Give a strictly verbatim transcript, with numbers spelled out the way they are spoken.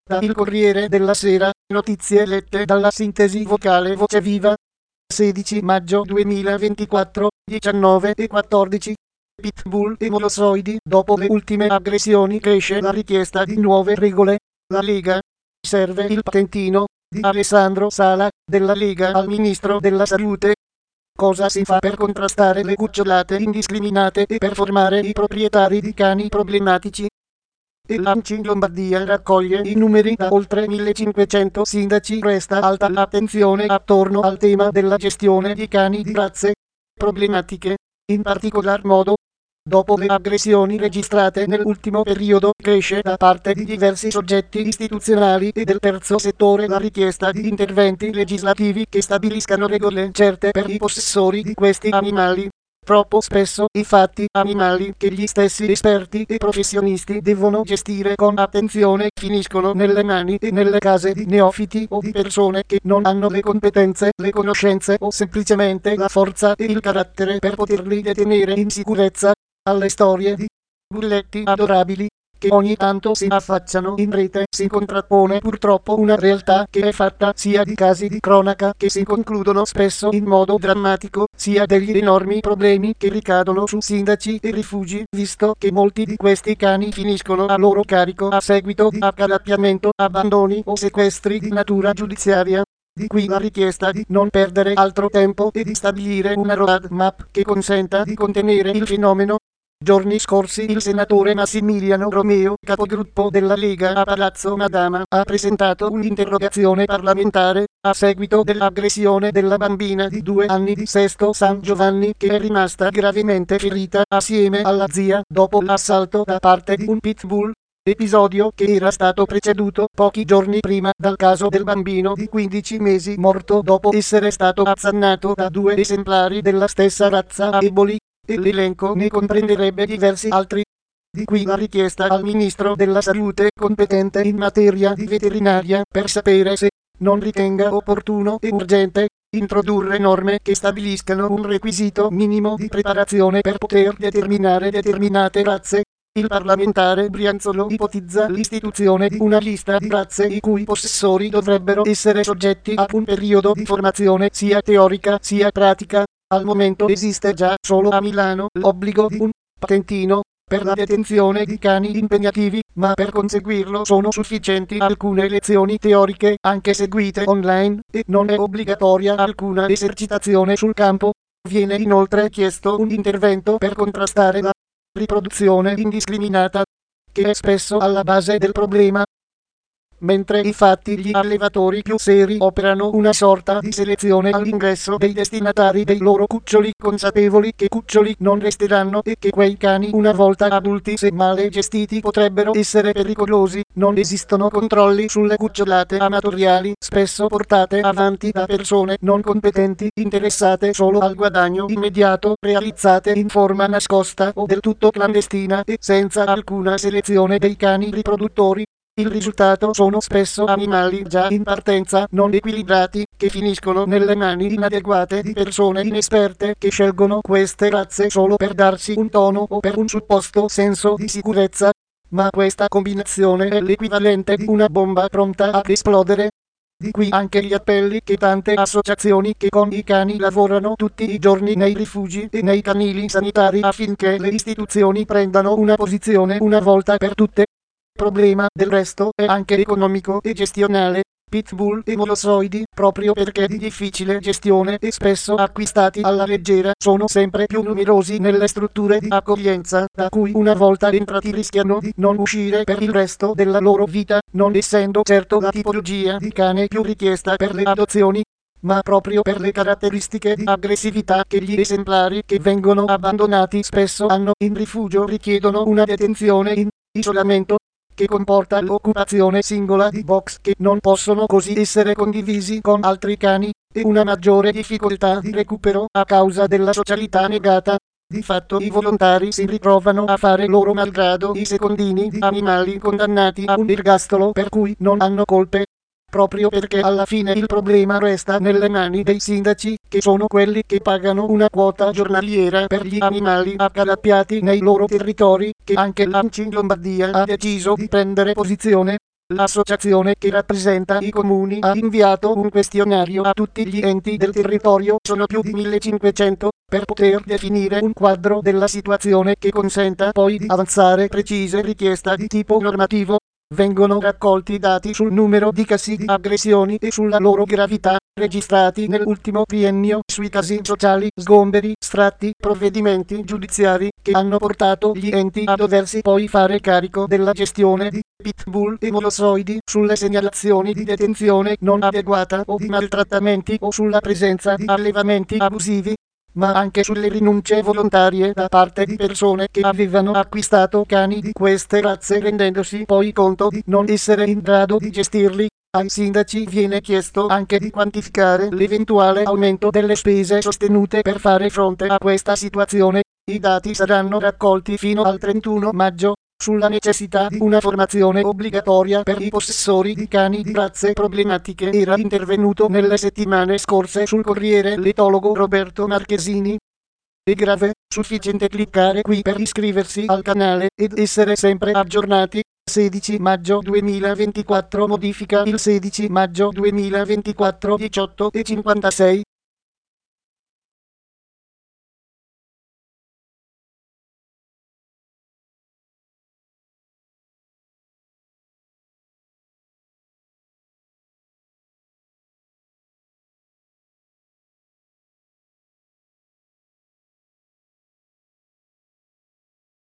Da Il Corriere della Sera, notizie lette dalla sintesi vocale Voce Viva. sedici maggio duemilaventiquattro, diciannove e quattordici. Pitbull e molossoidi, dopo le ultime aggressioni cresce la richiesta di nuove regole. La Lega. Serve il patentino di Alessandro Sala, della Lega, al Ministro della Salute. Cosa si fa per contrastare le cucciolate indiscriminate e per formare i proprietari di cani problematici? E l'A N C I Lombardia raccoglie i numeri da oltre millecinquecento sindaci. Resta alta l'attenzione attorno al tema della gestione di cani di razze problematiche. In particolar modo, dopo le aggressioni registrate nell'ultimo periodo, cresce da parte di diversi soggetti istituzionali e del terzo settore la richiesta di interventi legislativi che stabiliscano regole certe per i possessori di questi animali. Troppo spesso, infatti, animali che gli stessi esperti e professionisti devono gestire con attenzione finiscono nelle mani e nelle case di neofiti o di persone che non hanno le competenze, le conoscenze o semplicemente la forza e il carattere per poterli detenere in sicurezza. Alle storie di bulletti adorabili che ogni tanto si affacciano in rete si contrappone purtroppo una realtà che è fatta sia di casi di cronaca che si concludono spesso in modo drammatico, sia degli enormi problemi che ricadono su sindaci e rifugi, visto che molti di questi cani finiscono a loro carico a seguito di accalappiamento, abbandoni o sequestri di natura giudiziaria. Di qui la richiesta di non perdere altro tempo e di stabilire una roadmap che consenta di contenere il fenomeno. Giorni scorsi il senatore Massimiliano Romeo, capogruppo della Lega a Palazzo Madama, ha presentato un'interrogazione parlamentare a seguito dell'aggressione della bambina di due anni di Sesto San Giovanni che è rimasta gravemente ferita assieme alla zia dopo l'assalto da parte di un pitbull. Episodio che era stato preceduto pochi giorni prima dal caso del bambino di quindici mesi morto dopo essere stato azzannato da due esemplari della stessa razza a eboli. E l'elenco ne comprenderebbe diversi altri. Di qui la richiesta al Ministro della Salute competente in materia di veterinaria per sapere se non ritenga opportuno e urgente introdurre norme che stabiliscano un requisito minimo di preparazione per poter determinare determinate razze. Il parlamentare Brianzolo ipotizza l'istituzione di una lista di razze i cui possessori dovrebbero essere soggetti a un periodo di formazione sia teorica sia pratica. Al momento esiste già solo a Milano l'obbligo di un patentino per la detenzione di cani impegnativi, ma per conseguirlo sono sufficienti alcune lezioni teoriche anche seguite online e non è obbligatoria alcuna esercitazione sul campo. Viene inoltre chiesto un intervento per contrastare la riproduzione indiscriminata, che è spesso alla base del problema. Mentre infatti gli allevatori più seri operano una sorta di selezione all'ingresso dei destinatari dei loro cuccioli, consapevoli che cuccioli non resteranno e che quei cani una volta adulti se male gestiti potrebbero essere pericolosi, non esistono controlli sulle cucciolate amatoriali, spesso portate avanti da persone non competenti, interessate solo al guadagno immediato, realizzate in forma nascosta o del tutto clandestina e senza alcuna selezione dei cani riproduttori. Il risultato sono spesso animali già in partenza non equilibrati, che finiscono nelle mani inadeguate di persone inesperte che scelgono queste razze solo per darsi un tono o per un supposto senso di sicurezza. Ma questa combinazione è l'equivalente di una bomba pronta ad esplodere. Di qui anche gli appelli che tante associazioni che con i cani lavorano tutti i giorni nei rifugi e nei canili sanitari affinché le istituzioni prendano una posizione una volta per tutte. Il problema del resto è anche economico e gestionale. Pitbull e molossoidi, proprio perché di difficile gestione e spesso acquistati alla leggera, sono sempre più numerosi nelle strutture di accoglienza, da cui una volta entrati rischiano di non uscire per il resto della loro vita, non essendo certo la tipologia di cane più richiesta per le adozioni, ma proprio per le caratteristiche di aggressività che gli esemplari che vengono abbandonati spesso hanno in rifugio richiedono una detenzione in isolamento, che comporta l'occupazione singola di box che non possono così essere condivisi con altri cani, e una maggiore difficoltà di recupero a causa della socialità negata. Di fatto i volontari si ritrovano a fare loro malgrado i secondini di animali condannati a un ergastolo per cui non hanno colpe. Proprio perché alla fine il problema resta nelle mani dei sindaci, che sono quelli che pagano una quota giornaliera per gli animali accalappiati nei loro territori, che anche l'A N C I Lombardia ha deciso di prendere posizione. L'associazione che rappresenta i comuni ha inviato un questionario a tutti gli enti del territorio, sono più di millecinquecento, per poter definire un quadro della situazione che consenta poi di avanzare precise richieste di tipo normativo. Vengono raccolti dati sul numero di casi di aggressioni e sulla loro gravità registrati nell'ultimo triennio, sui casi sociali, sgomberi, sfratti, provvedimenti giudiziari che hanno portato gli enti a doversi poi fare carico della gestione di pitbull e molossoidi, sulle segnalazioni di detenzione non adeguata o di maltrattamenti o sulla presenza di allevamenti abusivi, ma anche sulle rinunce volontarie da parte di persone che avevano acquistato cani di queste razze rendendosi poi conto di non essere in grado di gestirli. Ai sindaci viene chiesto anche di quantificare l'eventuale aumento delle spese sostenute per fare fronte a questa situazione. I dati saranno raccolti fino al trentuno maggio. Sulla necessità di una formazione obbligatoria per i possessori di cani di razze problematiche era intervenuto nelle settimane scorse sul Corriere l'etologo Roberto Marchesini. È grave, sufficiente cliccare qui per iscriversi al canale ed essere sempre aggiornati. sedici maggio duemilaventiquattro, modifica il sedici maggio duemilaventiquattro, diciotto e cinquantasei.